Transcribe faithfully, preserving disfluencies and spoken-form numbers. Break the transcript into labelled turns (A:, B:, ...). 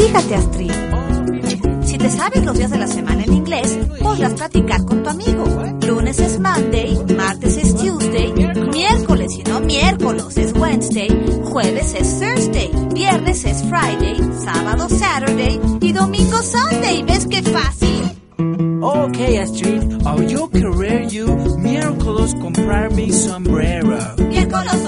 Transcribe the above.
A: Fíjate, Astrid, si te sabes los días de la semana en inglés, podrás practicar con tu amigo. Lunes es Monday, martes es Tuesday, miércoles y no miércoles es Wednesday, jueves es Thursday, viernes es Friday, sábado Saturday y domingo Sunday. ¿Ves qué fácil?
B: Okay, Astrid, I'll yo querer you miércoles comprar mi sombrero.
A: Miércoles